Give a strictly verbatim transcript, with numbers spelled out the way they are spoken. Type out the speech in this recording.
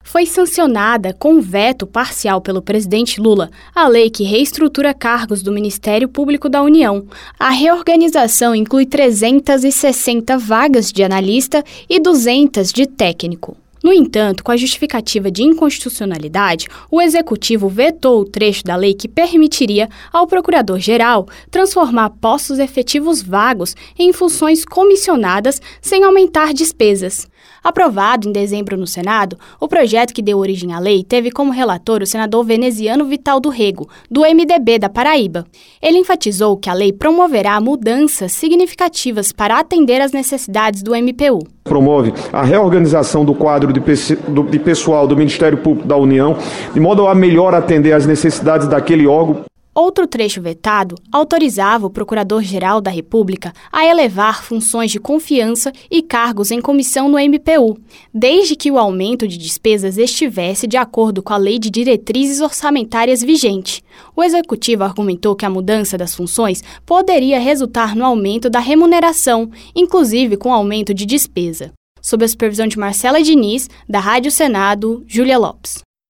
Foi sancionada com veto parcial pelo presidente Lula a lei que reestrutura cargos do Ministério Público da União. A reorganização inclui trezentas e sessenta vagas de analista e duzentas de técnico. No entanto, com a justificativa de inconstitucionalidade, o Executivo vetou o trecho da lei que permitiria ao Procurador-Geral transformar postos efetivos vagos em funções comissionadas sem aumentar despesas. Aprovado em dezembro no Senado, o projeto que deu origem à lei teve como relator o senador veneziano Vital do Rego, do M D B da Paraíba. Ele enfatizou que a lei promoverá mudanças significativas para atender às necessidades do M P U. Promove a reorganização do quadro de, de pessoal do Ministério Público da União, de modo a melhor atender às necessidades daquele órgão. Outro trecho vetado autorizava o Procurador-Geral da República a elevar funções de confiança e cargos em comissão no M P U, desde que o aumento de despesas estivesse de acordo com a Lei de Diretrizes Orçamentárias vigente. O Executivo argumentou que a mudança das funções poderia resultar no aumento da remuneração, inclusive com aumento de despesa. Sob a supervisão de Marcela Diniz, da Rádio Senado, Júlia Lopes.